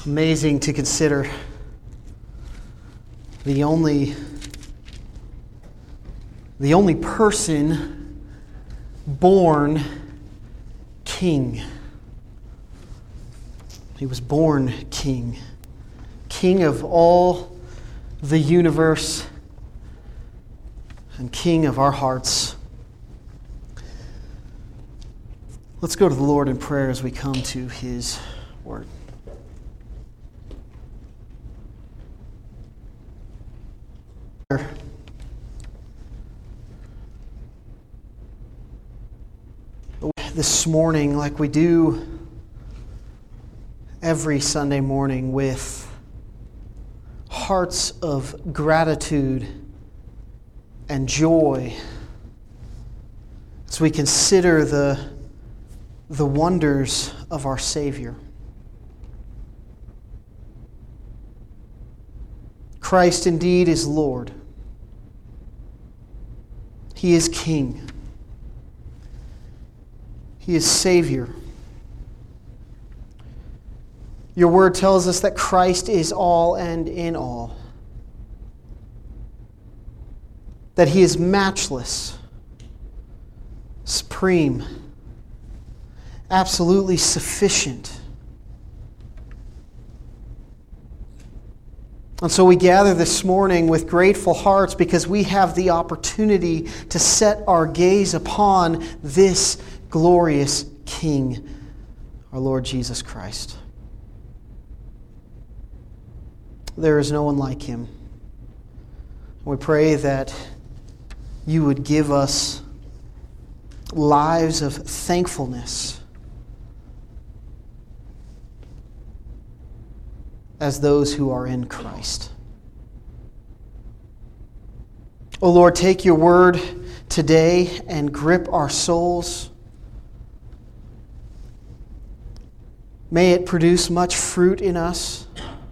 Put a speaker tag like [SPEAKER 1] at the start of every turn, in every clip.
[SPEAKER 1] Amazing to consider the only person born king. He was born king. King of all the universe and king of our hearts. Let's go to the Lord in prayer as we come to His word. This morning, like we do every Sunday morning, with hearts of gratitude and joy as we consider the wonders of our Savior. Christ indeed is Lord. He is King. He is Savior. Your word tells us that Christ is all and in all. That He is matchless, supreme, absolutely sufficient. And so we gather this morning with grateful hearts because we have the opportunity to set our gaze upon this glorious King, our Lord Jesus Christ. There is no one like Him. We pray that You would give us lives of thankfulness as those who are in Christ. O Lord, take Your word today and grip our souls. May it produce much fruit in us.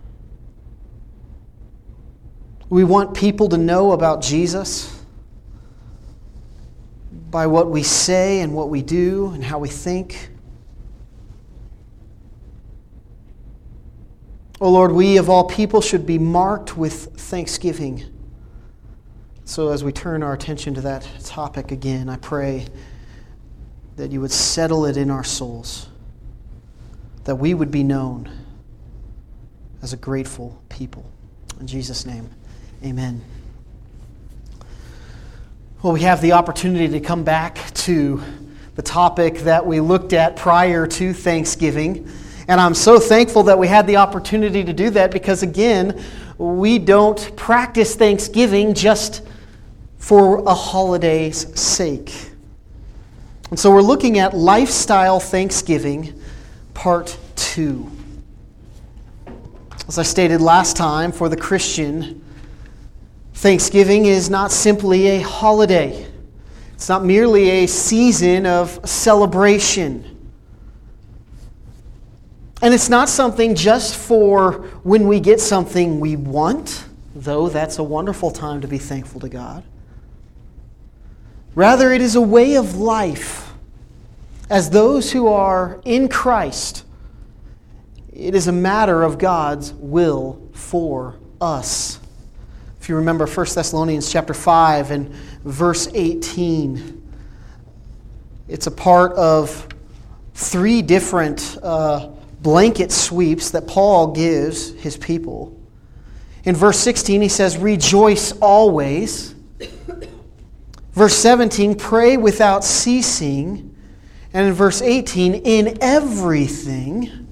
[SPEAKER 1] We want people to know about Jesus by what we say and what we do and how we think. Oh Lord, we of all people should be marked with thanksgiving. So as we turn our attention to that topic again, I pray that You would settle it in our souls, that we would be known as a grateful people. In Jesus' name, amen. Well, we have the opportunity to come back to the topic that we looked at prior to Thanksgiving. And I'm so thankful that we had the opportunity to do that because, again, we don't practice Thanksgiving just for a holiday's sake. And so we're looking at Lifestyle Thanksgiving, Part 2. As I stated last time, for the Christian, Thanksgiving is not simply a holiday. It's not merely a season of celebration. And it's not something just for when we get something we want, though that's a wonderful time to be thankful to God. Rather, it is a way of life. As those who are in Christ, it is a matter of God's will for us. If you remember 1 Thessalonians chapter 5 and verse 18, it's a part of 3 different blanket sweeps that Paul gives his people. In verse 16, he says, "Rejoice always." Verse 17, "Pray without ceasing." And in verse 18, "In everything,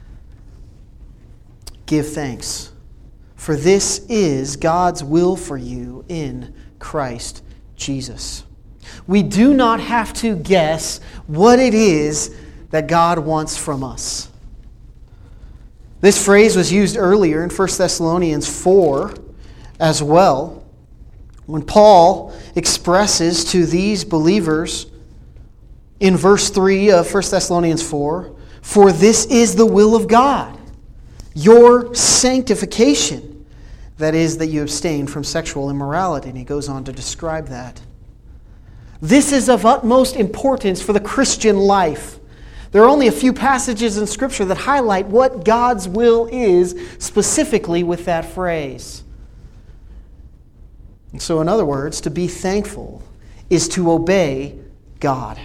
[SPEAKER 1] give thanks. For this is God's will for you in Christ Jesus." We do not have to guess what it is that God wants from us. This phrase was used earlier in 1 Thessalonians 4 as well, when Paul expresses to these believers in verse 3 of 1 Thessalonians 4, "For this is the will of God, your sanctification, that is, that you abstain from sexual immorality." And he goes on to describe that. This is of utmost importance for the Christian life, There are only a few passages in Scripture that highlight what God's will is specifically with that phrase. And so, in other words, to be thankful is to obey God.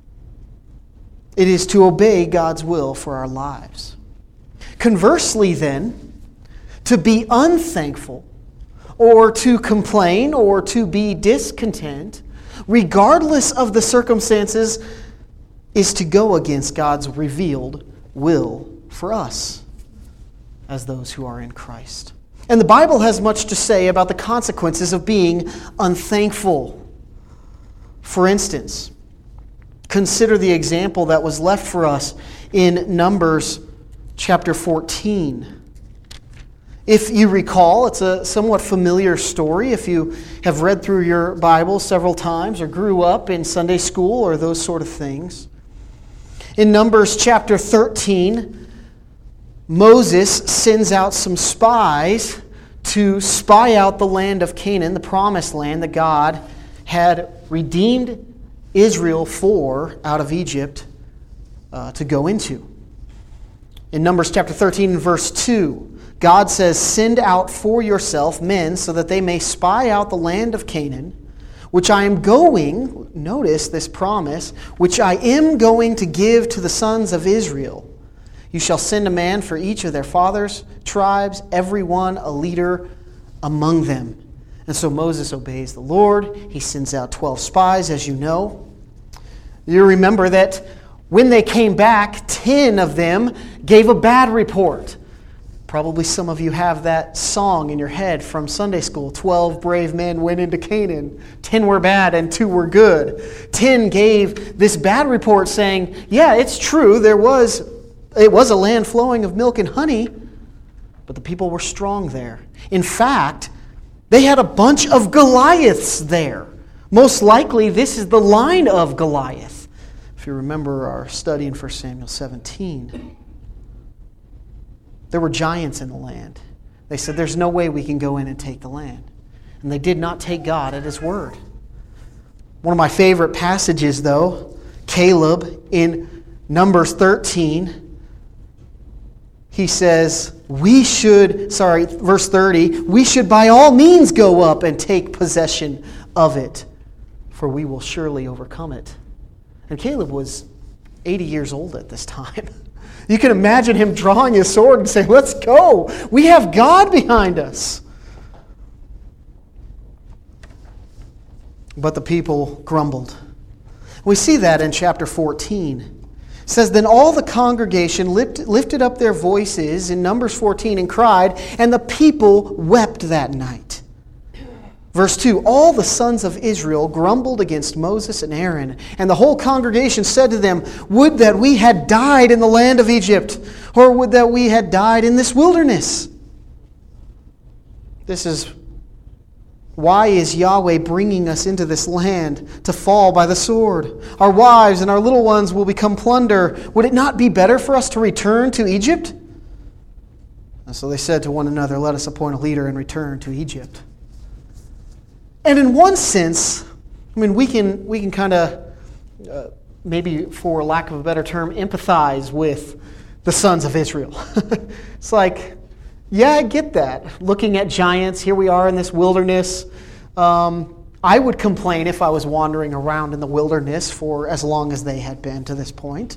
[SPEAKER 1] It is to obey God's will for our lives. Conversely, then, to be unthankful, or to complain, or to be discontent, regardless of the circumstances, is to go against God's revealed will for us as those who are in Christ. And the Bible has much to say about the consequences of being unthankful. For instance, consider the example that was left for us in Numbers chapter 14. If you recall, it's a somewhat familiar story if you have read through your Bible several times or grew up in Sunday school or those sort of things. In Numbers chapter 13, Moses sends out some spies to spy out the land of Canaan, the promised land that God had redeemed Israel for out of Egypt to go into. In Numbers chapter 13 and verse 2, God says, "Send out for yourself men so that they may spy out the land of Canaan, which I am going," notice this promise, "which I am going to give to the sons of Israel. You shall send a man for each of their fathers' tribes, every one a leader among them." And so Moses obeys the Lord. He sends out 12 spies, as you know. You remember that when they came back, 10 of them gave a bad report. Probably some of you have that song in your head from Sunday school. 12 brave men went into Canaan. 10 were bad and 2 were good. 10 gave this bad report saying, yeah, it's true, it was a land flowing of milk and honey, but the people were strong there. In fact, they had a bunch of Goliaths there. Most likely, this is the line of Goliath, if you remember our study in 1 Samuel 17. There were giants in the land. They said, there's no way we can go in and take the land. And they did not take God at His word. One of my favorite passages, though, Caleb in Numbers 13, he says, verse 30, "We should by all means go up and take possession of it, for we will surely overcome it." And Caleb was 80 years old at this time. You can imagine him drawing his sword and saying, let's go. We have God behind us. But the people grumbled. We see that in chapter 14. It says, "Then all the congregation lifted up their voices," in Numbers 14, "and cried, and the people wept that night." Verse 2, "All the sons of Israel grumbled against Moses and Aaron, and the whole congregation said to them, 'Would that we had died in the land of Egypt, or would that we had died in this wilderness.'" This is, why is Yahweh bringing us into this land to fall by the sword? Our wives and our little ones will become plunder. Would it not be better for us to return to Egypt? And so they said to one another, "Let us appoint a leader and return to Egypt." And in one sense, we can kind of, maybe for lack of a better term, empathize with the sons of Israel. It's like, yeah, I get that. Looking at giants, here we are in this wilderness. I would complain if I was wandering around in the wilderness for as long as they had been to this point.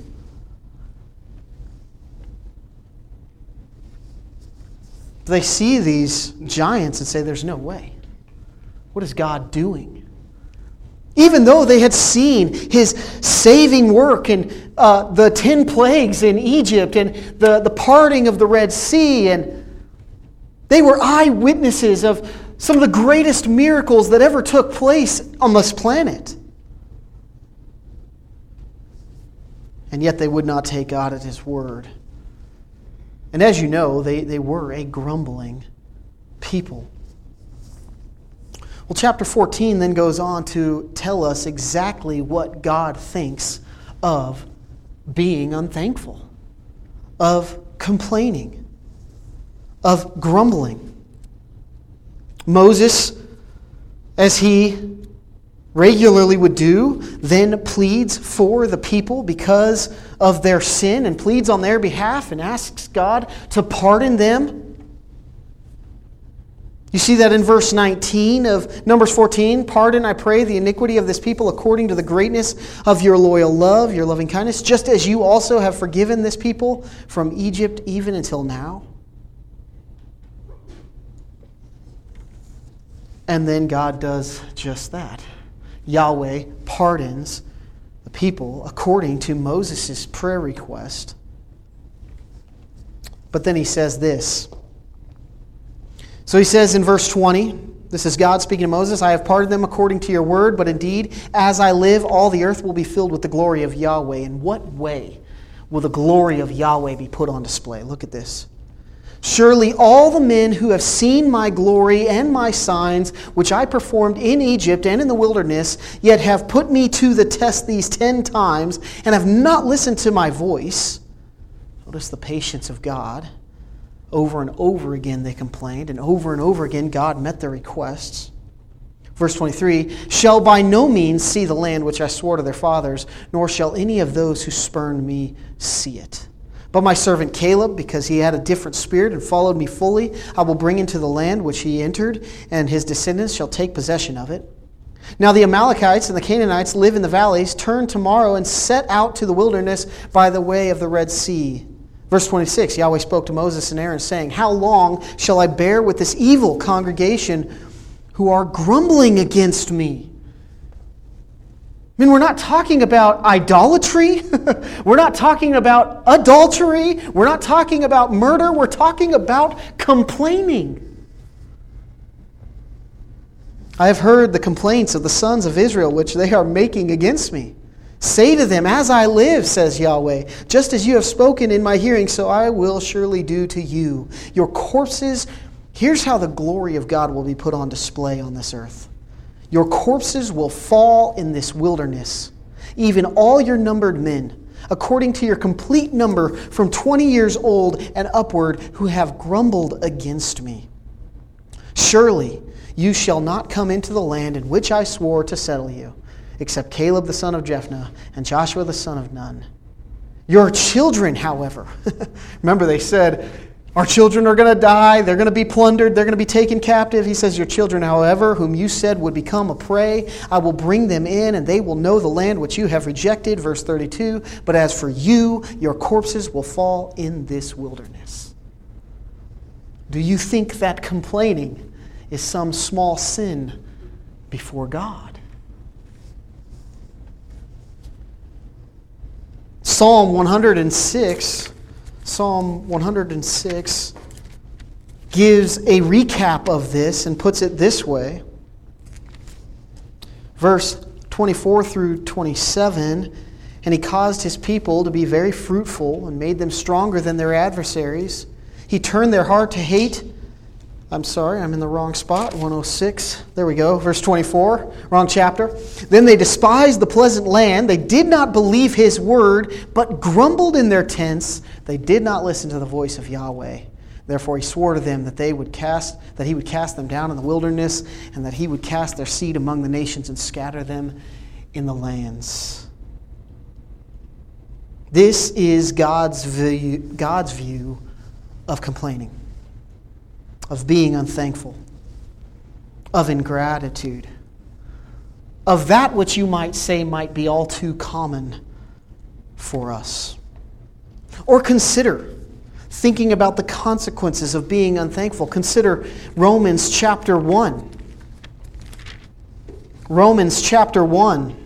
[SPEAKER 1] They see these giants and say, there's no way. What is God doing? Even though they had seen His saving work and the 10 plagues in Egypt and the parting of the Red Sea, and they were eyewitnesses of some of the greatest miracles that ever took place on this planet. And yet they would not take God at His word. And as you know, they were a grumbling people. Well, chapter 14 then goes on to tell us exactly what God thinks of being unthankful, of complaining, of grumbling. Moses, as he regularly would do, then pleads for the people because of their sin and pleads on their behalf and asks God to pardon them. You see that in verse 19 of Numbers 14. Pardon, I pray, the iniquity of this people according to the greatness of your loyal love, your loving kindness, just as you also have forgiven this people from Egypt even until now. And then God does just that. Yahweh pardons the people according to Moses' prayer request. But then he says this. So he says in verse 20, this is God speaking to Moses, I have pardoned them according to your word, but indeed, as I live, all the earth will be filled with the glory of Yahweh. In what way will the glory of Yahweh be put on display? Look at this. Surely all the men who have seen my glory and my signs, which I performed in Egypt and in the wilderness, yet have put me to the test these 10 times, and have not listened to my voice. Notice the patience of God. Over and over again they complained, and over again God met their requests. Verse 23, shall by no means see the land which I swore to their fathers, nor shall any of those who spurned me see it. But my servant Caleb, because he had a different spirit and followed me fully, I will bring into the land which he entered, and his descendants shall take possession of it. Now the Amalekites and the Canaanites live in the valleys. Turn tomorrow and set out to the wilderness by the way of the Red Sea. Verse 26, Yahweh spoke to Moses and Aaron, saying, how long shall I bear with this evil congregation who are grumbling against me? I mean, we're not talking about idolatry. We're not talking about adultery. We're not talking about murder. We're talking about complaining. I have heard the complaints of the sons of Israel, which they are making against me. Say to them, as I live, says Yahweh, just as you have spoken in my hearing, so I will surely do to you. Your corpses, here's how the glory of God will be put on display on this earth. Your corpses will fall in this wilderness, even all your numbered men, according to your complete number from 20 years old and upward, who have grumbled against me. Surely you shall not come into the land in which I swore to settle you, except Caleb the son of Jephunneh and Joshua the son of Nun. Your children, however, remember they said, our children are going to die, they're going to be plundered, they're going to be taken captive. He says, your children, however, whom you said would become a prey, I will bring them in, and they will know the land which you have rejected. Verse 32, but as for you, your corpses will fall in this wilderness. Do you think that complaining is some small sin before God? Psalm 106 gives a recap of this and puts it this way. Verse 24 through 27, and he caused his people to be very fruitful and made them stronger than their adversaries. He turned their heart to hate. I'm sorry, I'm in the wrong spot. 106. There we go. Verse 24. Wrong chapter. Then they despised the pleasant land. They did not believe his word, but grumbled in their tents. They did not listen to the voice of Yahweh. Therefore he swore to them that he would cast them down in the wilderness, and that he would cast their seed among the nations and scatter them in the lands. This is God's view of complaining, of being unthankful, of ingratitude, of that which you might say might be all too common for us. Or consider thinking about the consequences of being unthankful. Consider Romans chapter 1. Romans chapter 1,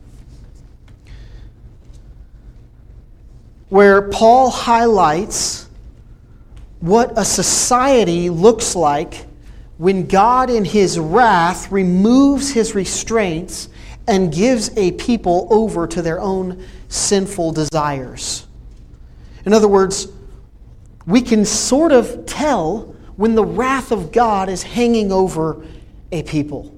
[SPEAKER 1] where Paul highlights what a society looks like when God in his wrath removes his restraints and gives a people over to their own sinful desires. In other words, we can sort of tell when the wrath of God is hanging over a people.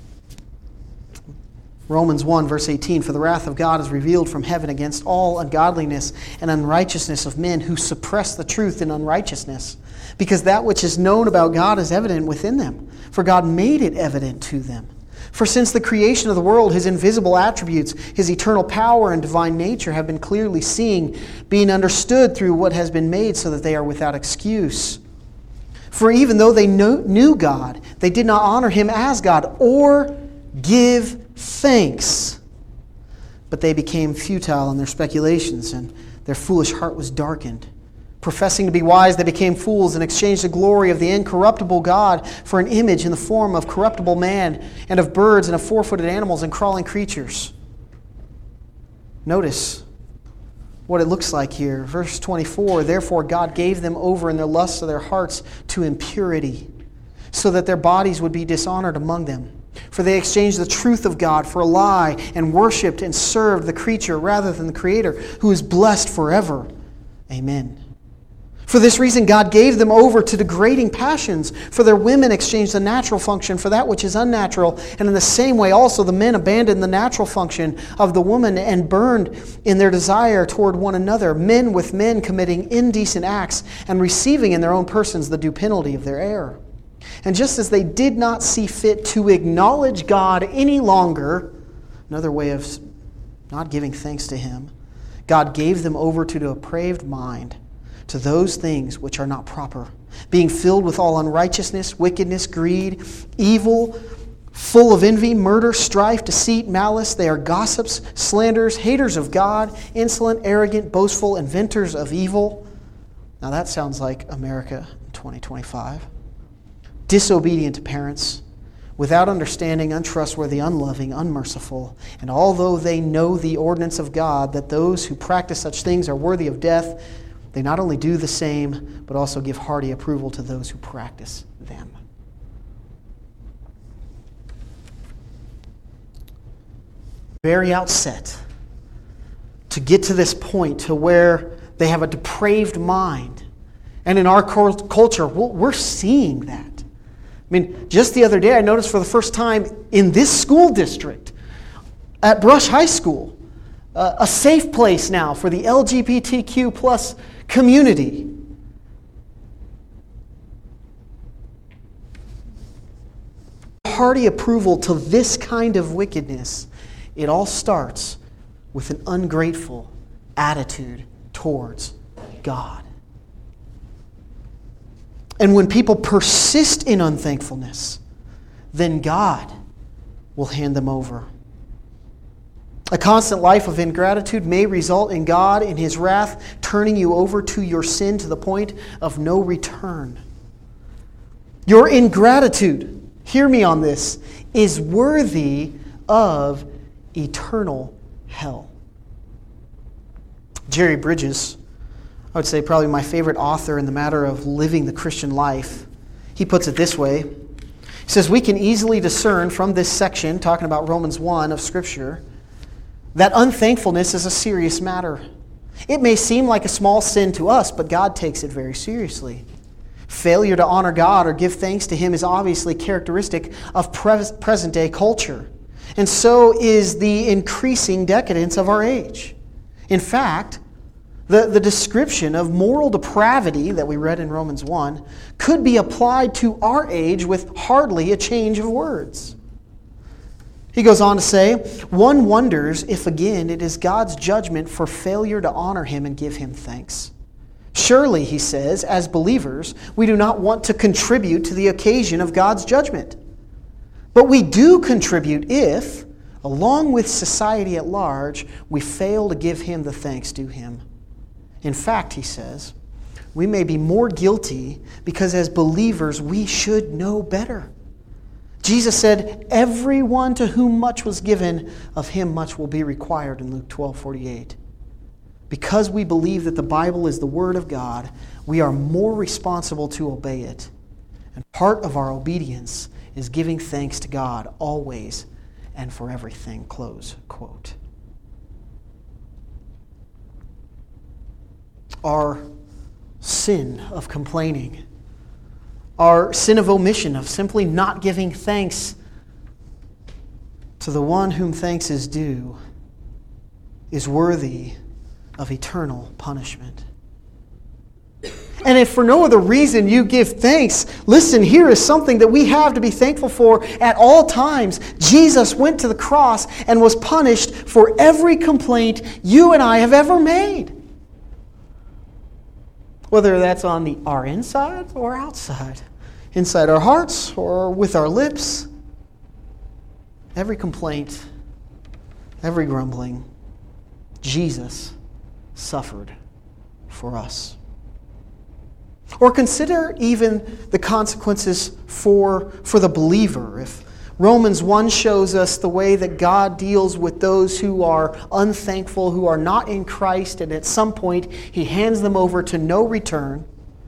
[SPEAKER 1] Romans 1 verse 18, for the wrath of God is revealed from heaven against all ungodliness and unrighteousness of men who suppress the truth in unrighteousness, because that which is known about God is evident within them, for God made it evident to them. For since the creation of the world, his invisible attributes, his eternal power and divine nature have been clearly seen, being understood through what has been made, so that they are without excuse. For even though they knew God, they did not honor him as God or give thanks. But they became futile in their speculations, and their foolish heart was darkened. Professing to be wise, they became fools and exchanged the glory of the incorruptible God for an image in the form of corruptible man and of birds and of four-footed animals and crawling creatures. Notice what it looks like here. Verse 24, therefore God gave them over in the lusts of their hearts to impurity, so that their bodies would be dishonored among them. For they exchanged the truth of God for a lie and worshipped and served the creature rather than the Creator, who is blessed forever. Amen. For this reason, God gave them over to degrading passions. For their women exchanged the natural function for that which is unnatural. And in the same way also the men abandoned the natural function of the woman and burned in their desire toward one another, men with men committing indecent acts and receiving in their own persons the due penalty of their error. And just as they did not see fit to acknowledge God any longer, another way of not giving thanks to Him, God gave them over to a depraved mind, to those things which are not proper, being filled with all unrighteousness, wickedness, greed, evil, full of envy, murder, strife, deceit, malice. They are gossips, slanderers, haters of God, insolent, arrogant, boastful, inventors of evil. Now that sounds like America in 2025. Disobedient to parents, without understanding, untrustworthy, unloving, unmerciful. And although they know the ordinance of God, that those who practice such things are worthy of death, they not only do the same, but also give hearty approval to those who practice them. Very outset, to get to this point to where they have a depraved mind. And in our culture, we're seeing that. I mean, just the other day, I noticed for the first time in this school district, at Brush High School, a safe place now for the LGBTQ plus community. Hearty approval to this kind of wickedness. It all starts with an ungrateful attitude towards God. And when people persist in unthankfulness, then God will hand them over. A constant life of ingratitude may result in God, in His wrath, turning you over to your sin to the point of no return. Your ingratitude, hear me on this, is worthy of eternal hell. Jerry Bridges, I would say probably my favorite author in the matter of living the Christian life, he puts it this way. He says, we can easily discern from this section, talking about Romans 1 of Scripture, that unthankfulness is a serious matter. It may seem like a small sin to us, but God takes it very seriously. Failure to honor God or give thanks to Him is obviously characteristic of present-day culture. And so is the increasing decadence of our age. In fact, the description of moral depravity that we read in Romans 1 could be applied to our age with hardly a change of words. He goes on to say, one wonders if again it is God's judgment for failure to honor Him and give Him thanks. Surely, he says, as believers, we do not want to contribute to the occasion of God's judgment. But we do contribute if, along with society at large, we fail to give Him the thanks due Him. In fact, he says, we may be more guilty because as believers we should know better. Jesus said, everyone to whom much was given, of him much will be required in Luke 12:48. Because we believe that the Bible is the Word of God, we are more responsible to obey it. And part of our obedience is giving thanks to God always and for everything, close quote. Our sin of complaining, our sin of omission, of simply not giving thanks to the one whom thanks is due, is worthy of eternal punishment. And if for no other reason you give thanks, listen, here is something that we have to be thankful for at all times. Jesus went to the cross and was punished for every complaint you and I have ever made. Whether that's on our inside or outside. Inside our hearts or with our lips. Every complaint, every grumbling, Jesus suffered for us. Or consider even the consequences for the believer. If Romans 1 shows us the way that God deals with those who are unthankful, who are not in Christ, and at some point He hands them over to no return.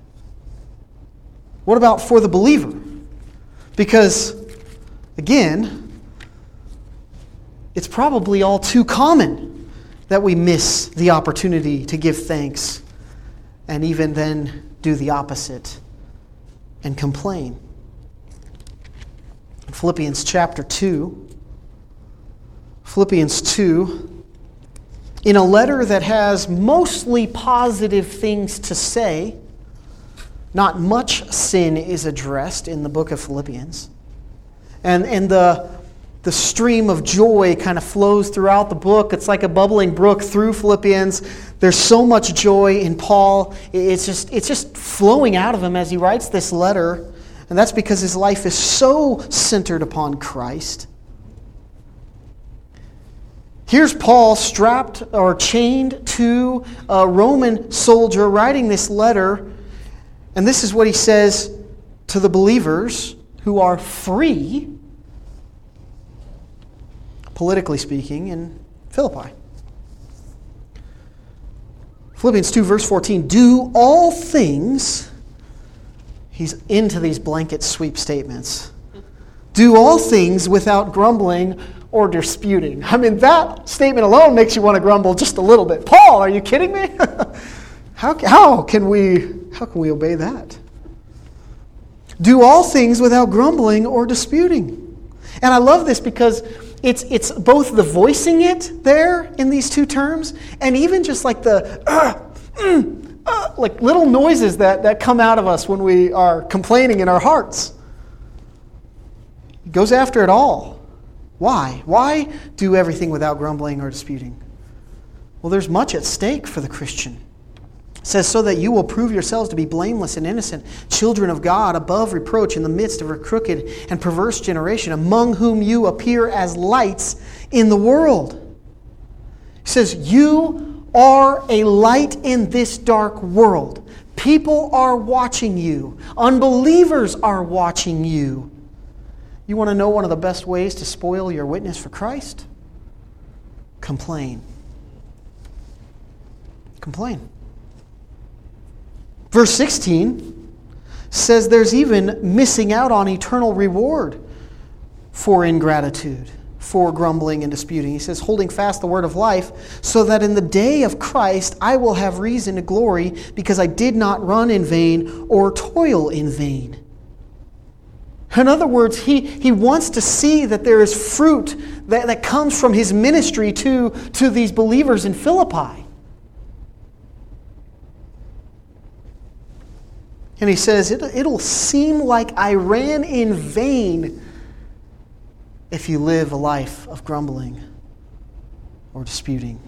[SPEAKER 1] What about for the believer? Because, again, it's probably all too common that we miss the opportunity to give thanks and even then do the opposite and complain. Philippians chapter 2. Philippians 2, in a letter that has mostly positive things to say, not much sin is addressed in the book of Philippians. And the stream of joy kind of flows throughout the book. It's like a bubbling brook through Philippians. There's so much joy in Paul. It's just flowing out of him as he writes this letter. And that's because his life is so centered upon Christ. Here's Paul strapped or chained to a Roman soldier writing this letter. And this is what he says to the believers who are free, politically speaking, in Philippi. Philippians 2, verse 14, do all things. He's into these blanket sweep statements. Do all things without grumbling or disputing. I mean, that statement alone makes you want to grumble just a little bit. Paul, are you kidding me? How can we obey that? Do all things without grumbling or disputing. And I love this because it's both the voicing it there in these two terms, and even just like the like little noises that come out of us when we are complaining in our hearts. It goes after it all. Why? Why do everything without grumbling or disputing? Well, there's much at stake for the Christian. It says, so that you will prove yourselves to be blameless and innocent, children of God, above reproach in the midst of a crooked and perverse generation, among whom you appear as lights in the world. It says, you are a light in this dark world. People are watching you. Unbelievers are watching you. You want to know one of the best ways to spoil your witness for Christ? Complain. Complain. Verse 16 says there's even missing out on eternal reward for ingratitude, for grumbling and disputing. He says, holding fast the word of life, so that in the day of Christ I will have reason to glory, because I did not run in vain or toil in vain. In other words, he wants to see that there is fruit that comes from his ministry to these believers in Philippi. And he says, it'll seem like I ran in vain if you live a life of grumbling or disputing.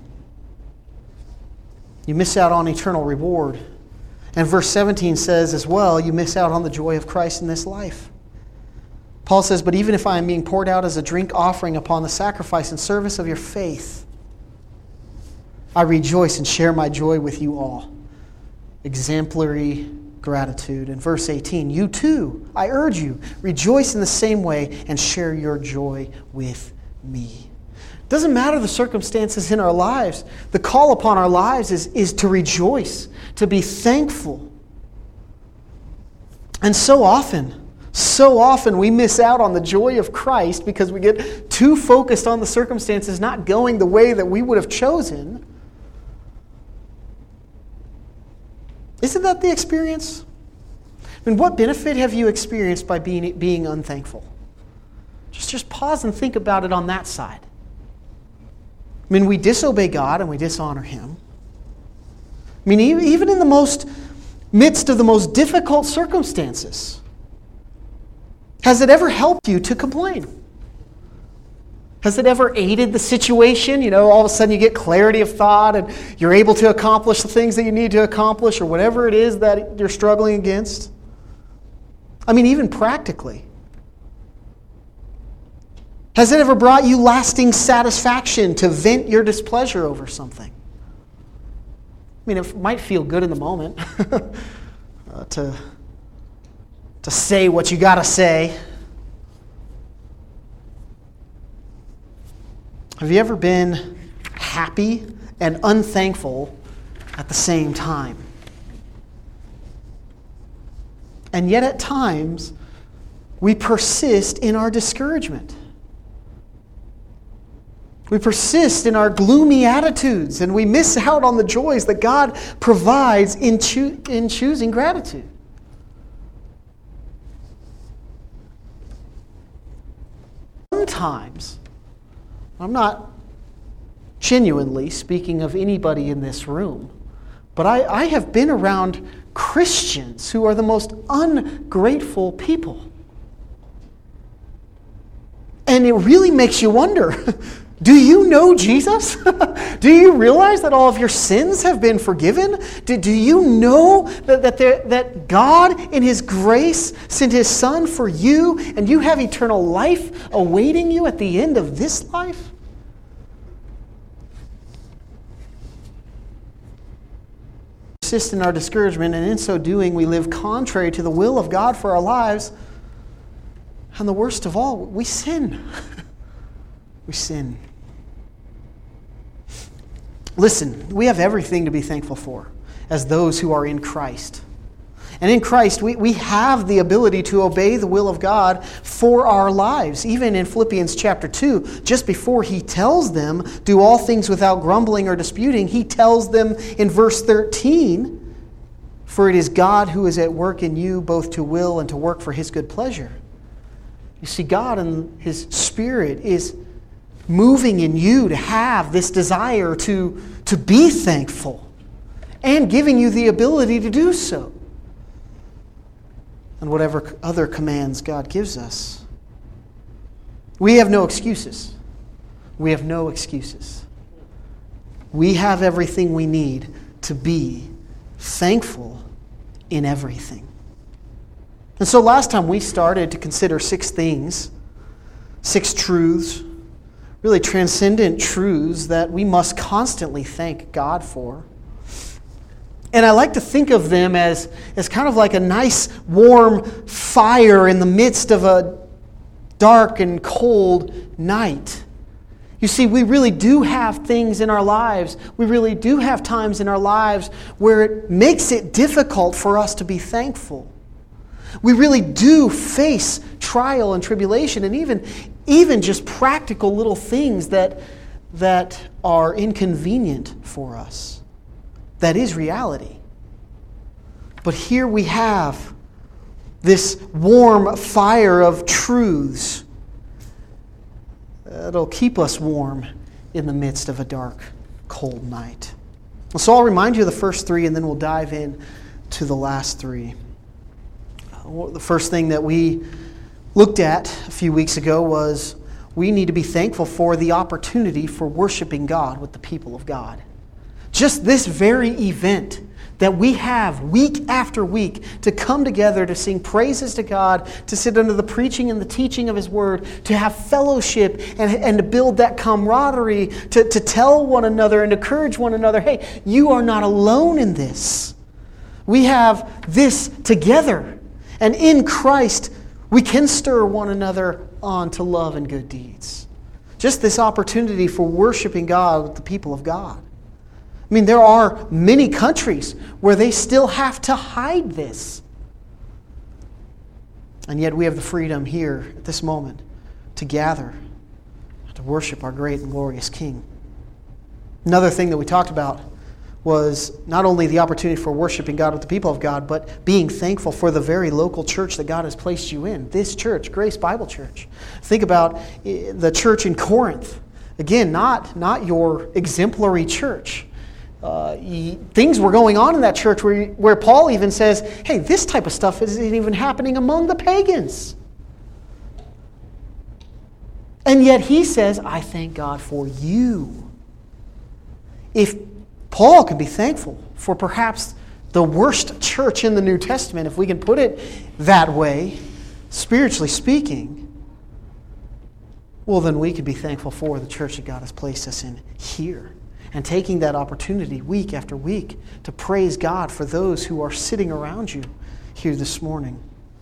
[SPEAKER 1] You miss out on eternal reward. And verse 17 says as well, you miss out on the joy of Christ in this life. Paul says, but even if I am being poured out as a drink offering upon the sacrifice and service of your faith, I rejoice and share my joy with you all. Exemplary gratitude. In verse 18, you too, I urge you, rejoice in the same way and share your joy with me. Doesn't matter the circumstances in our lives. The call upon our lives is to rejoice, to be thankful. And so often we miss out on the joy of Christ because we get too focused on the circumstances not going the way that we would have chosen. Isn't that the experience? I mean, what benefit have you experienced by being unthankful? Just pause and think about it on that side. I mean, we disobey God and we dishonor Him. I mean, even in the most midst of the most difficult circumstances? Has it ever helped you to complain? Has it ever aided the situation? You know, all of a sudden you get clarity of thought and you're able to accomplish the things that you need to accomplish or whatever it is that you're struggling against. I mean, even practically. Has it ever brought you lasting satisfaction to vent your displeasure over something? I mean, it might feel good in the moment to say what you got to say. Have you ever been happy and unthankful at the same time? And yet at times, we persist in our discouragement. We persist in our gloomy attitudes, and we miss out on the joys that God provides in choosing gratitude. Sometimes, I'm not genuinely speaking of anybody in this room, but I have been around Christians who are the most ungrateful people. And it really makes you wonder, do you know Jesus? Do you realize that all of your sins have been forgiven? Do you know that God in His grace sent His Son for you and you have eternal life awaiting you at the end of this life? Persist in our discouragement, and in so doing we live contrary to the will of God for our lives. And the worst of all, we sin. We sin. Listen, we have everything to be thankful for as those who are in Christ. And in Christ, we have the ability to obey the will of God for our lives. Even in Philippians chapter 2, just before he tells them, do all things without grumbling or disputing, he tells them in verse 13, for it is God who is at work in you both to will and to work for His good pleasure. You see, God and His Spirit is moving in you to have this desire to be thankful and giving you the ability to do so. And whatever other commands God gives us. We have no excuses. We have no excuses. We have everything we need to be thankful in everything. And so last time we started to consider 6 things, 6 truths, really transcendent truths that we must constantly thank God for. And I like to think of them as kind of like a nice warm fire in the midst of a dark and cold night. You see, we really do have things in our lives. We really do have times in our lives where it makes it difficult for us to be thankful. We really do face trial and tribulation and even just practical little things that are inconvenient for us. That is reality. But here we have this warm fire of truths that'll keep us warm in the midst of a dark, cold night. So I'll remind you of the first 3, and then we'll dive in to the last 3. The first thing that we looked at a few weeks ago was we need to be thankful for the opportunity for worshiping God with the people of God. Just this very event that we have week after week to come together to sing praises to God, to sit under the preaching and the teaching of His Word, to have fellowship and to build that camaraderie, to tell one another and encourage one another, hey, you are not alone in this. We have this together. And in Christ, we can stir one another on to love and good deeds. Just this opportunity for worshiping God with the people of God. I mean, there are many countries where they still have to hide this. And yet we have the freedom here at this moment to gather, to worship our great and glorious King. Another thing that we talked about was not only the opportunity for worshiping God with the people of God, but being thankful for the very local church that God has placed you in. This church, Grace Bible Church. Think about the church in Corinth. Again, not your exemplary church. things were going on in that church where Paul even says, hey, this type of stuff isn't even happening among the pagans. And yet he says, I thank God for you. If Paul could be thankful for perhaps the worst church in the New Testament, if we can put it that way, spiritually speaking, well, then we could be thankful for the church that God has placed us in here. And taking that opportunity week after week to praise God for those who are sitting around you here this morning.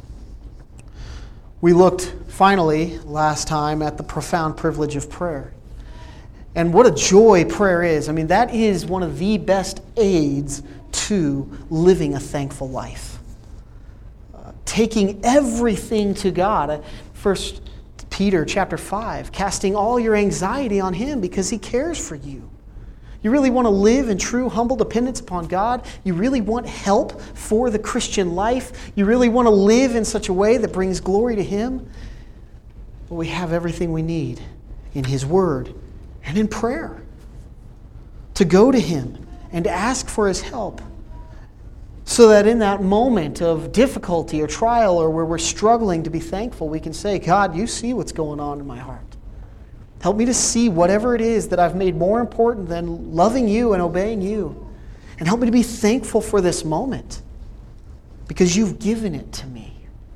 [SPEAKER 1] We looked finally last time at the profound privilege of prayer. And what a joy prayer is. I mean, that is one of the best aids to living a thankful life. Taking everything to God. First Peter chapter 5, casting all your anxiety on Him because He cares for you. You really want to live in true humble dependence upon God? You really want help for the Christian life? You really want to live in such a way that brings glory to Him? Well, we have everything we need in His Word and in prayer to go to Him and to ask for His help, so that in that moment of difficulty or trial or where we're struggling to be thankful, we can say, God, you see what's going on in my heart. Help me to see whatever it is that I've made more important than loving you and obeying you. And help me to be thankful for this moment because you've given it to me.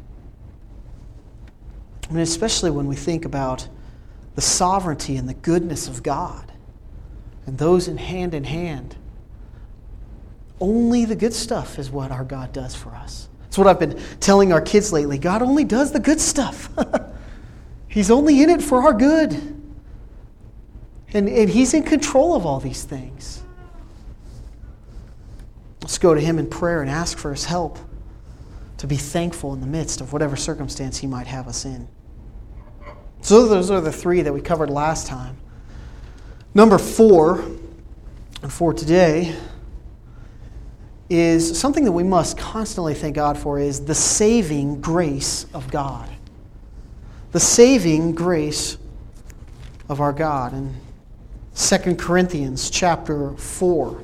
[SPEAKER 1] I mean, especially when we think about the sovereignty and the goodness of God and those in hand. Only the good stuff is what our God does for us. That's what I've been telling our kids lately. God only does the good stuff. He's only in it for our good. And He's in control of all these things. Let's go to Him in prayer and ask for His help to be thankful in the midst of whatever circumstance He might have us in. So those are the three that we covered last time. Number 4, and for today, is something that we must constantly thank God for, is the saving grace of God. The saving grace of our God. In 2 Corinthians chapter 4.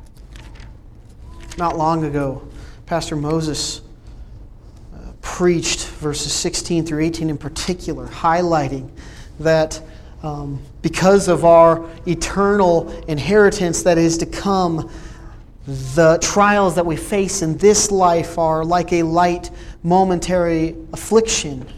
[SPEAKER 1] Not long ago, Pastor Moses preached verses 16 through 18 in particular, highlighting that because of our eternal inheritance that is to come, the trials that we face in this life are like a light, momentary affliction.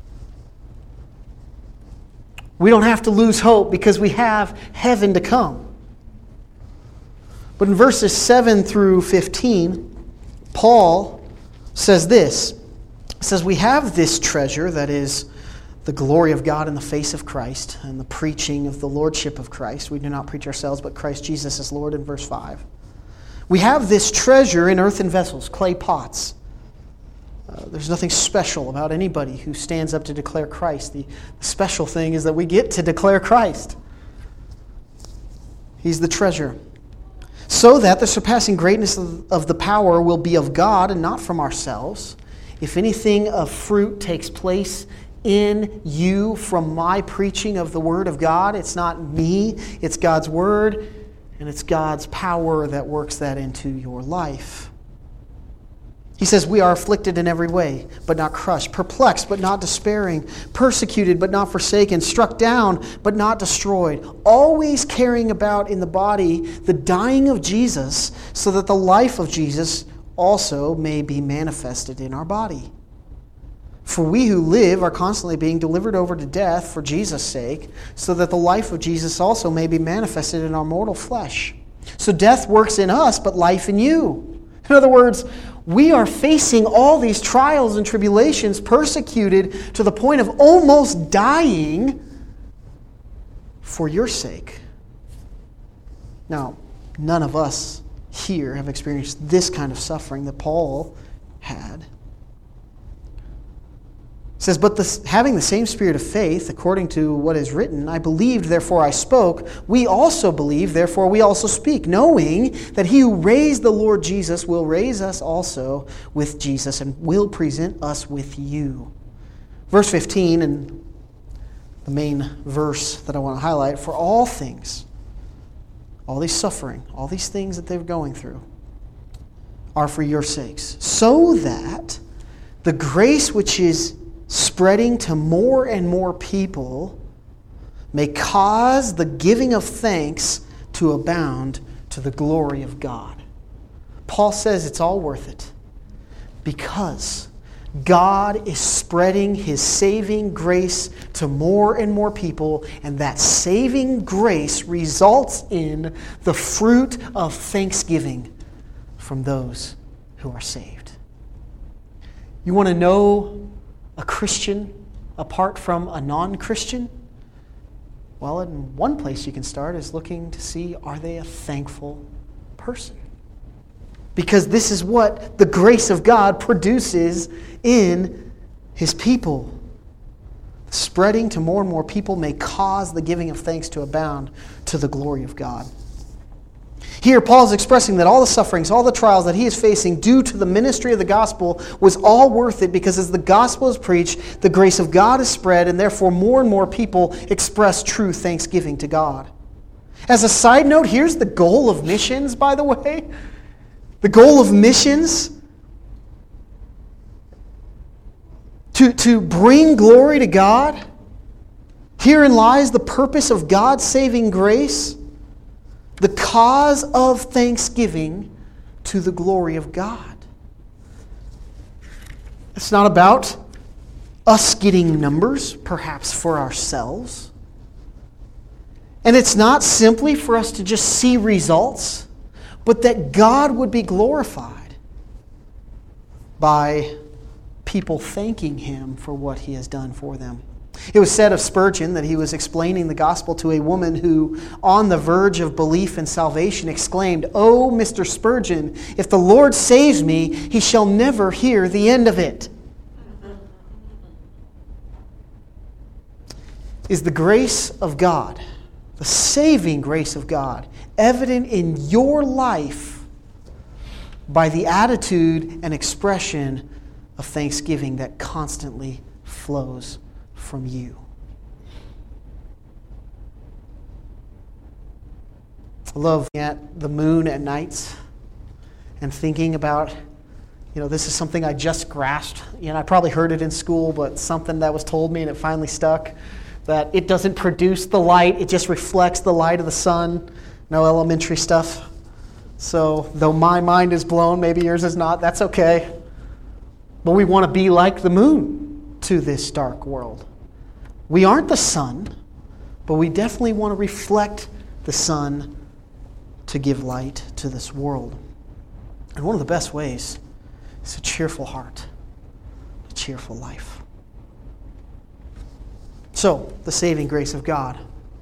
[SPEAKER 1] We don't have to lose hope because we have heaven to come. But in verses 7 through 15, Paul says this. He says, we have this treasure, that is the glory of God in the face of Christ and the preaching of the lordship of Christ. We do not preach ourselves, but Christ Jesus is Lord in verse 5. We have this treasure in earthen vessels, clay pots. There's nothing special about anybody who stands up to declare Christ. The special thing is that we get to declare Christ. He's the treasure. So that the surpassing greatness of the power will be of God and not from ourselves. If anything of fruit takes place in you from my preaching of the Word of God, it's not me, it's God's Word. And it's God's power that works that into your life. He says, we are afflicted in every way, but not crushed, perplexed, but not despairing, persecuted, but not forsaken, struck down, but not destroyed, always carrying about in the body the dying of Jesus, so that the life of Jesus also may be manifested in our body. For we who live are constantly being delivered over to death for Jesus' sake, so that the life of Jesus also may be manifested in our mortal flesh. So death works in us, but life in you. In other words, we are facing all these trials and tribulations, persecuted to the point of almost dying for your sake. Now, none of us here have experienced this kind of suffering that Paul had. It says, but having the same spirit of faith, according to what is written, I believed, therefore I spoke. We also believe, therefore we also speak, knowing that He who raised the Lord Jesus will raise us also with Jesus and will present us with you. Verse 15, and the main verse that I want to highlight, for all things all these suffering, all these things that they're going through are for your sakes, so that the grace which is spreading to more and more people may cause the giving of thanks to abound to the glory of God. Paul says it's all worth it because God is spreading His saving grace to more and more people, and that saving grace results in the fruit of thanksgiving from those who are saved. You want to know a Christian apart from a non-Christian? Well, in one place you can start is looking to see, are they a thankful person? Because this is what the grace of God produces in His people. Spreading to more and more people may cause the giving of thanks to abound to the glory of God. Here, Paul is expressing that all the sufferings, all the trials that he is facing due to the ministry of the gospel was all worth it because as the gospel is preached, the grace of God is spread, and therefore more and more people express true thanksgiving to God. As a side note, here's the goal of missions, by the way. The goal of missions, to bring glory to God. Herein lies the purpose of God's saving grace, the cause of thanksgiving to the glory of God. It's not about us getting numbers, perhaps for ourselves. And it's not simply for us to just see results, but that God would be glorified by people thanking Him for what He has done for them. It was said of Spurgeon that he was explaining the gospel to a woman who, on the verge of belief and salvation, exclaimed, "Oh, Mr. Spurgeon, if the Lord saves me, He shall never hear the end of it." Is the grace of God, the saving grace of God, evident in your life by the attitude and expression of thanksgiving that constantly flows from you? I love looking at the moon at nights and thinking about, this is something I just grasped. I probably heard it in school, but something that was told me and it finally stuck, that it doesn't produce the light, it just reflects the light of the sun. No elementary stuff. So, though my mind is blown, maybe yours is not, that's okay. But we want to be like the moon to this dark world. We aren't the sun, but we definitely want to reflect the sun to give light to this world. And one of the best ways is a cheerful heart, a cheerful life. So, the saving grace of God.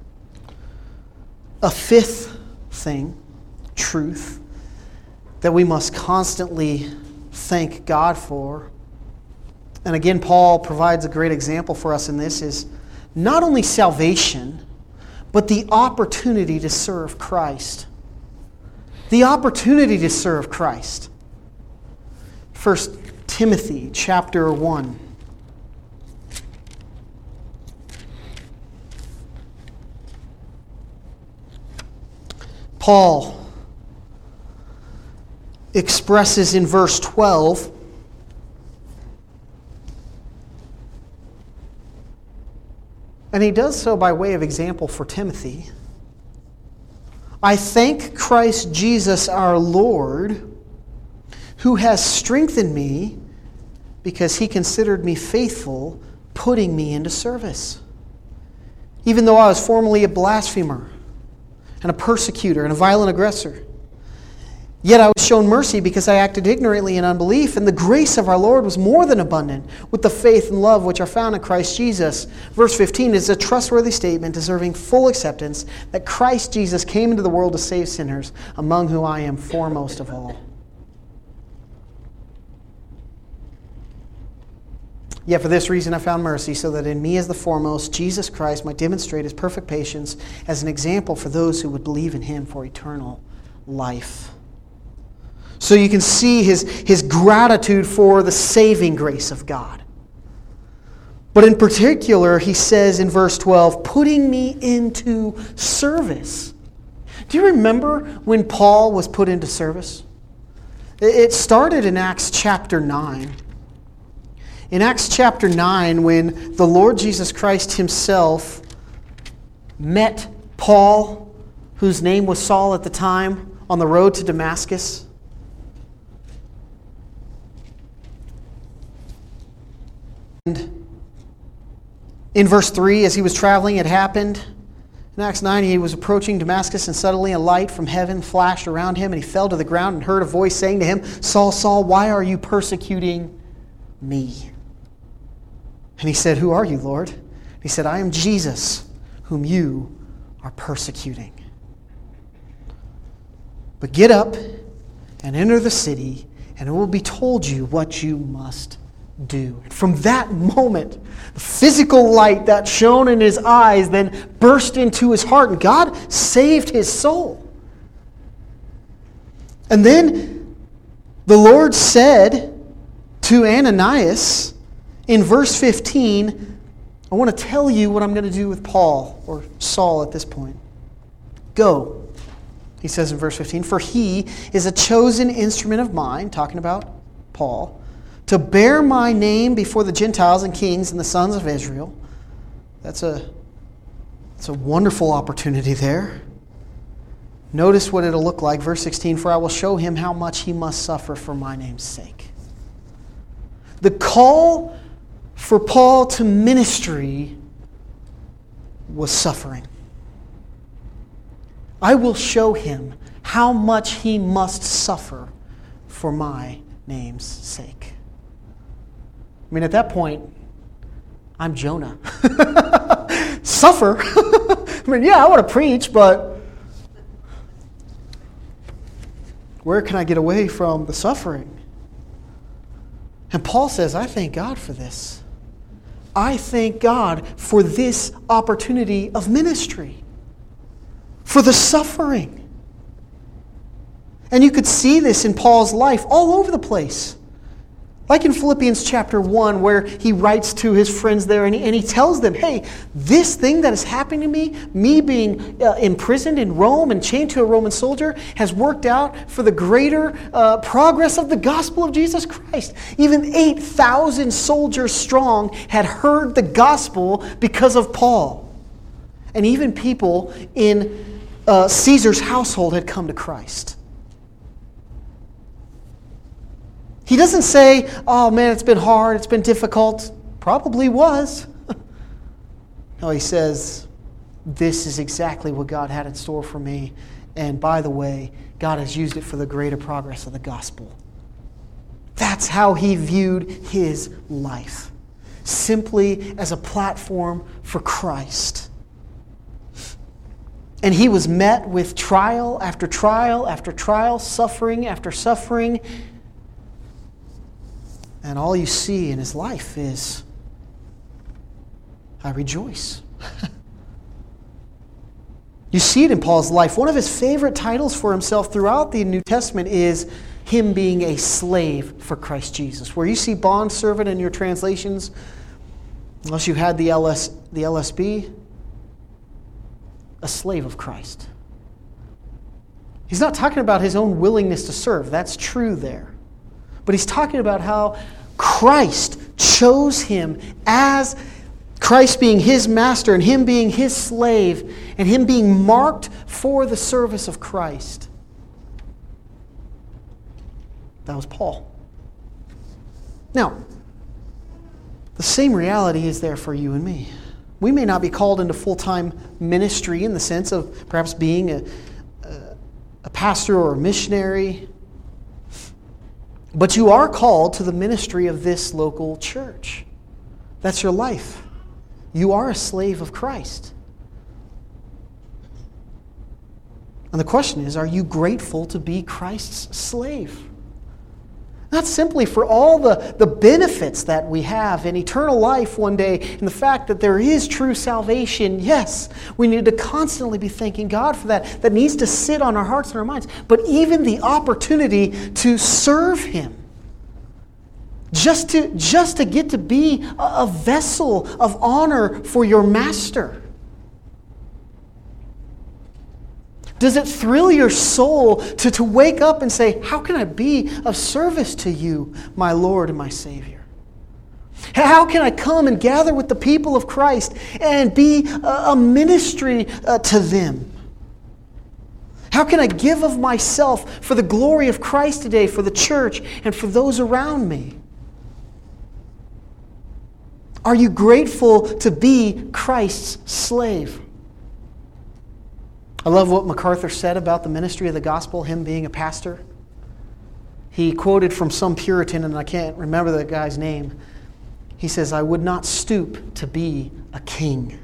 [SPEAKER 1] A fifth thing, truth, that we must constantly thank God for, and again, Paul provides a great example for us in this, is not only salvation, but the opportunity to serve Christ. The opportunity to serve Christ. 1 Timothy chapter 1. Paul expresses in verse 12, and he does so by way of example for Timothy. "I thank Christ Jesus our Lord, who has strengthened me because He considered me faithful, putting me into service. Even though I was formerly a blasphemer and a persecutor and a violent aggressor, yet I was shown mercy because I acted ignorantly in unbelief, and the grace of our Lord was more than abundant with the faith and love which are found in Christ Jesus." Verse 15 is a trustworthy statement deserving full acceptance that Christ Jesus came into the world to save sinners, among whom I am foremost of all. "Yet for this reason I found mercy, so that in me as the foremost, Jesus Christ might demonstrate His perfect patience as an example for those who would believe in Him for eternal life." So you can see his gratitude for the saving grace of God. But in particular, he says in verse 12, putting me into service. Do you remember when Paul was put into service? It started in Acts chapter 9. In Acts chapter 9, when the Lord Jesus Christ himself met Paul, whose name was Saul at the time, on the road to Damascus. And in verse 3, as he was traveling, it happened. In Acts 9, he was approaching Damascus, and suddenly a light from heaven flashed around him, and he fell to the ground and heard a voice saying to him, Saul, Saul, why are you persecuting me? And he said, Who are you, Lord? And he said, I am Jesus, whom you are persecuting. But get up and enter the city, and it will be told you what you must do. And from that moment, the physical light that shone in his eyes then burst into his heart, and God saved his soul. And then the Lord said to Ananias in verse 15, I want to tell you what I'm going to do with Paul, or Saul at this point. Go, he says in verse 15, for he is a chosen instrument of mine, talking about Paul, to bear my name before the Gentiles and kings and the sons of Israel. That's a wonderful opportunity there. Notice what it'll look like. Verse 16, for I will show him how much he must suffer for my name's sake. The call for Paul to ministry was suffering. I will show him how much he must suffer for my name's sake. I mean, at that point, I'm Jonah. Suffer? I mean, yeah, I want to preach, but where can I get away from the suffering? And Paul says, I thank God for this. I thank God for this opportunity of ministry, for the suffering. And you could see this in Paul's life all over the place. Like in Philippians chapter 1, where he writes to his friends there, and he tells them, hey, this thing that is happening to me being imprisoned in Rome and chained to a Roman soldier, has worked out for the greater progress of the gospel of Jesus Christ. Even 8,000 soldiers strong had heard the gospel because of Paul. And even people in Caesar's household had come to Christ. He doesn't say, oh man, it's been hard, it's been difficult. Probably was. No, he says, this is exactly what God had in store for me. And by the way, God has used it for the greater progress of the gospel. That's how he viewed his life. Simply as a platform for Christ. And he was met with trial after trial after trial, suffering after suffering. And all you see in his life is, I rejoice. You see it in Paul's life. One of his favorite titles for himself throughout the New Testament is him being a slave for Christ Jesus. Where you see bondservant in your translations, unless you had the LSB, a slave of Christ. He's not talking about his own willingness to serve. That's true there. But he's talking about how Christ chose him as Christ being his master and him being his slave and him being marked for the service of Christ. That was Paul. Now, the same reality is there for you and me. We may not be called into full-time ministry in the sense of perhaps being a pastor or a missionary, but you are called to the ministry of this local church. That's your life. You are a slave of Christ. And the question is, are you grateful to be Christ's slave? Not simply for all the benefits that we have in eternal life one day and the fact that there is true salvation. Yes, we need to constantly be thanking God for that. That needs to sit on our hearts and our minds. But even the opportunity to serve Him. Just to get to be a vessel of honor for your Master. Does it thrill your soul to wake up and say, how can I be of service to you, my Lord and my Savior? How can I come and gather with the people of Christ and be a ministry to them? How can I give of myself for the glory of Christ today, for the church, and for those around me? Are you grateful to be Christ's slave? I love what MacArthur said about the ministry of the gospel, him being a pastor. He quoted from some Puritan, and I can't remember the guy's name. He says, I would not stoop to be a king.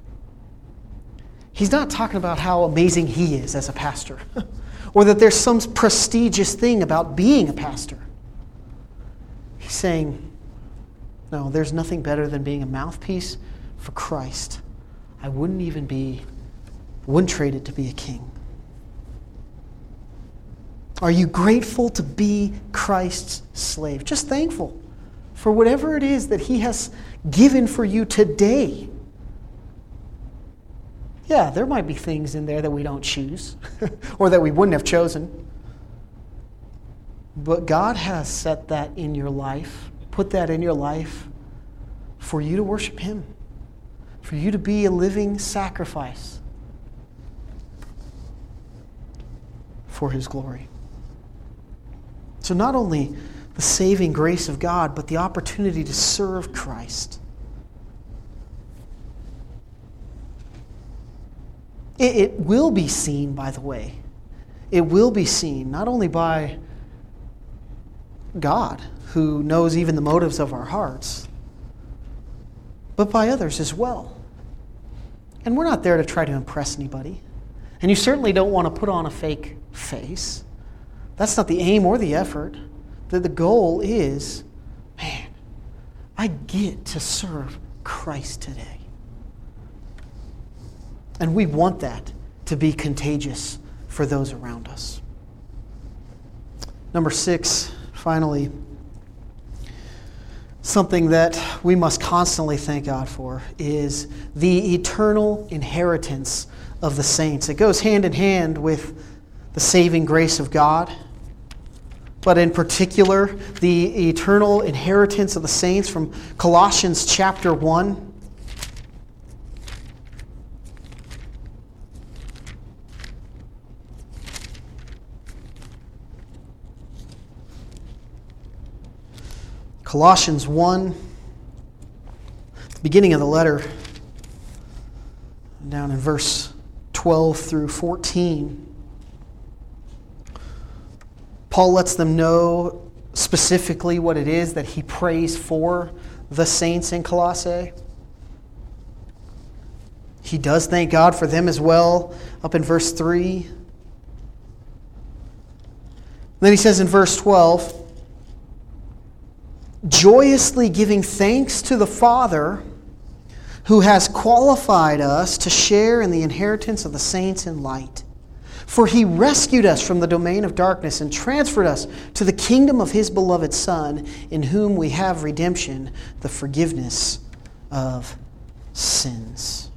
[SPEAKER 1] He's not talking about how amazing he is as a pastor, or that there's some prestigious thing about being a pastor. He's saying, no, there's nothing better than being a mouthpiece for Christ. I wouldn't trade it to be a king. Are you grateful to be Christ's slave? Just thankful for whatever it is that He has given for you today. Yeah, there might be things in there that we don't choose or that we wouldn't have chosen. But God has set that in your life, put that in your life for you to worship Him, for you to be a living sacrifice for His glory. So not only the saving grace of God, but the opportunity to serve Christ. It will be seen, by the way. It will be seen not only by God, who knows even the motives of our hearts, but by others as well. And we're not there to try to impress anybody. And you certainly don't want to put on a fake face. That's not the aim or the effort. The goal is, man, I get to serve Christ today. And we want that to be contagious for those around us. Number 6, finally, something that we must constantly thank God for is the eternal inheritance of the saints. It goes hand in hand with the saving grace of God, but in particular, the eternal inheritance of the saints from Colossians chapter 1. Colossians 1, the beginning of the letter, down in verse 12 through 14, Paul lets them know specifically what it is that he prays for the saints in Colossae. He does thank God for them as well, up in verse 3. Then he says in verse 12, joyously giving thanks to the Father who has qualified us to share in the inheritance of the saints in light. For He rescued us from the domain of darkness and transferred us to the kingdom of His beloved Son, in whom we have redemption, the forgiveness of sins.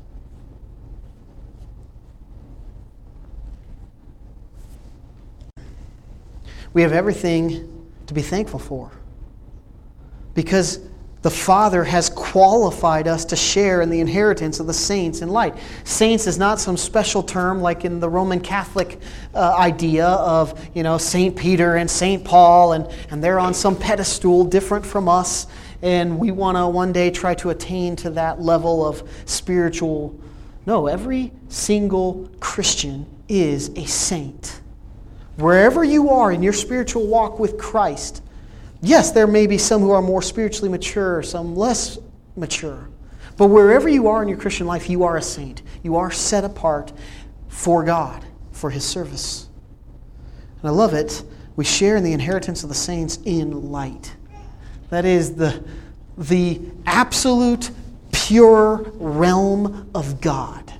[SPEAKER 1] We have everything to be thankful for, because the Father has qualified us to share in the inheritance of the saints in light. Saints is not some special term like in the Roman Catholic idea of, St. Peter and St. Paul, and they're on some pedestal different from us, and we want to one day try to attain to that level of spiritual. No, every single Christian is a saint. Wherever you are in your spiritual walk with Christ, yes, there may be some who are more spiritually mature, some less mature. But wherever you are in your Christian life, you are a saint. You are set apart for God, for His service. And I love it. We share in the inheritance of the saints in light. That is the absolute pure realm of God.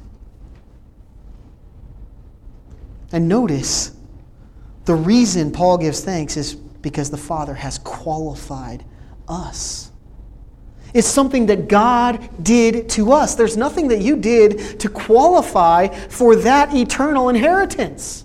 [SPEAKER 1] And notice, the reason Paul gives thanks is because the Father has qualified us. It's something that God did to us. There's nothing that you did to qualify for that eternal inheritance.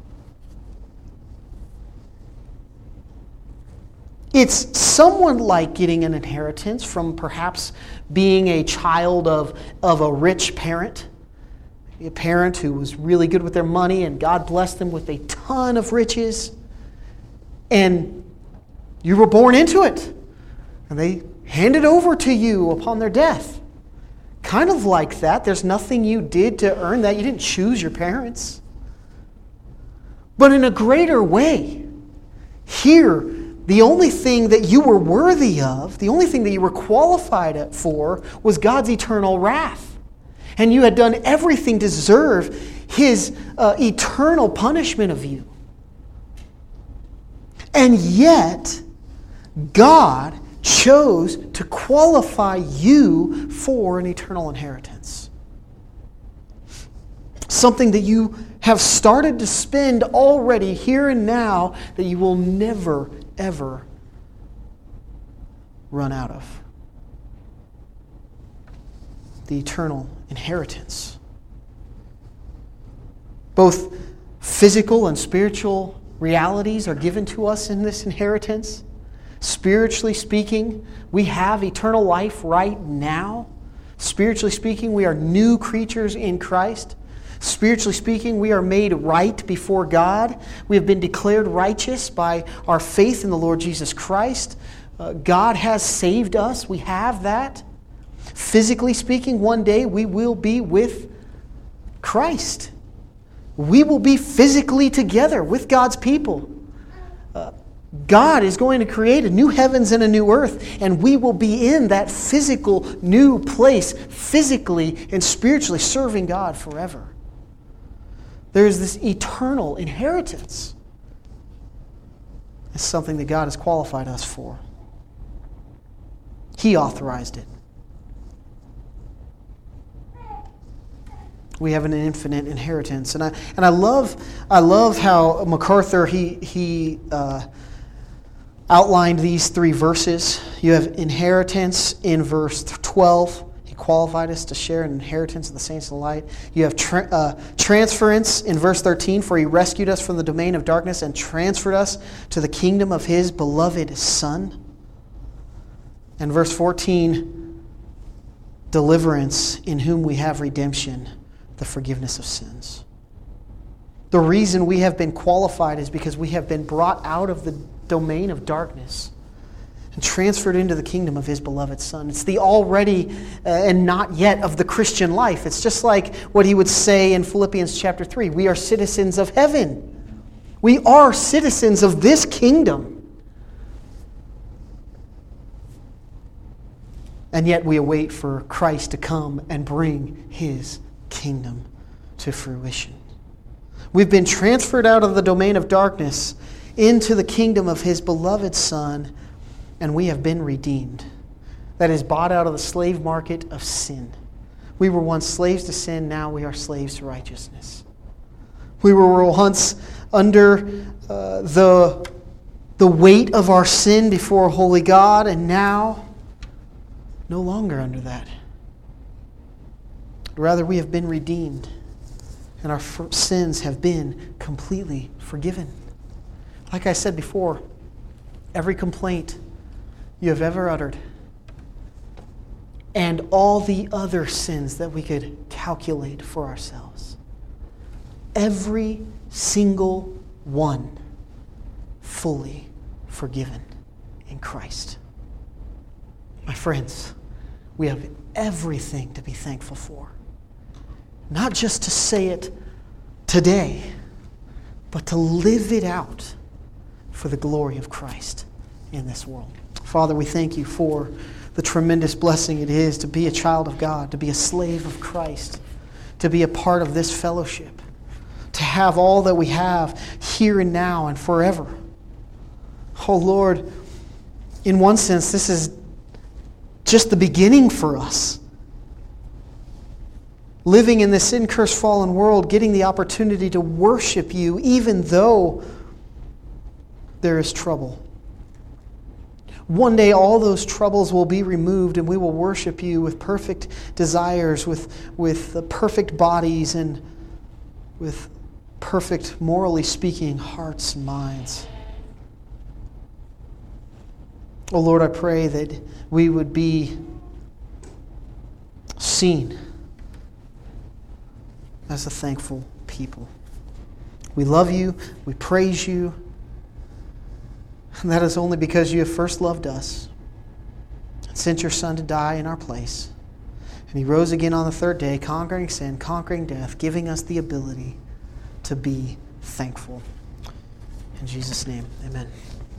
[SPEAKER 1] It's somewhat like getting an inheritance from perhaps being a child of a rich parent. A parent who was really good with their money and God blessed them with a ton of riches. And you were born into it. And they hand it over to you upon their death. Kind of like that. There's nothing you did to earn that. You didn't choose your parents. But in a greater way, here, the only thing that you were worthy of, the only thing that you were qualified for, was God's eternal wrath. And you had done everything to deserve His eternal punishment of you. And yet, God chose to qualify you for an eternal inheritance. Something that you have started to spend already here and now that you will never, ever run out of. The eternal inheritance. Both physical and spiritual realities are given to us in this inheritance. Spiritually speaking, we have eternal life right now. Spiritually speaking, we are new creatures in Christ. Spiritually speaking, we are made right before God. We have been declared righteous by our faith in the Lord Jesus Christ. God has saved us. We have that. Physically speaking, one day we will be with Christ. We will be physically together with God's people. God is going to create a new heavens and a new earth, and we will be in that physical new place, physically and spiritually serving God forever. There is this eternal inheritance. It's something that God has qualified us for. He authorized it. We have an infinite inheritance, and I love how MacArthur he outlined these three verses. You have inheritance in verse 12. He qualified us to share an inheritance of the saints of the light. You have transference in verse 13, for He rescued us from the domain of darkness and transferred us to the kingdom of His beloved Son. And verse 14, deliverance, in whom we have redemption, the forgiveness of sins. The reason we have been qualified is because we have been brought out of the domain of darkness and transferred into the kingdom of His beloved Son. It's the already and not yet of the Christian life. It's just like what he would say in Philippians chapter 3. We are citizens of heaven. We are citizens of this kingdom. And yet we await for Christ to come and bring His kingdom to fruition. We've been transferred out of the domain of darkness into the kingdom of His beloved Son, and we have been redeemed. That is, bought out of the slave market of sin. We were once slaves to sin, now we are slaves to righteousness. We were once under the weight of our sin before a holy God, and now no longer under that. Rather, we have been redeemed, and our sins have been completely forgiven. Like I said before, every complaint you have ever uttered, and all the other sins that we could calculate for ourselves, every single one fully forgiven in Christ. My friends, we have everything to be thankful for. Not just to say it today, but to live it out for the glory of Christ in this world. Father, we thank You for the tremendous blessing it is to be a child of God, to be a slave of Christ, to be a part of this fellowship, to have all that we have here and now and forever. Oh Lord, in one sense, this is just the beginning for us. Living in this sin-cursed fallen world, getting the opportunity to worship You even though there is trouble. One day all those troubles will be removed and we will worship you with perfect desires, with perfect bodies, and with perfect, morally speaking, hearts and minds. Oh Lord, I pray that we would be seen as a thankful people. We love you, we praise you, and that is only because you have first loved us and sent your Son to die in our place. And he rose again on the third day, conquering sin, conquering death, giving us the ability to be thankful. In Jesus' name, amen.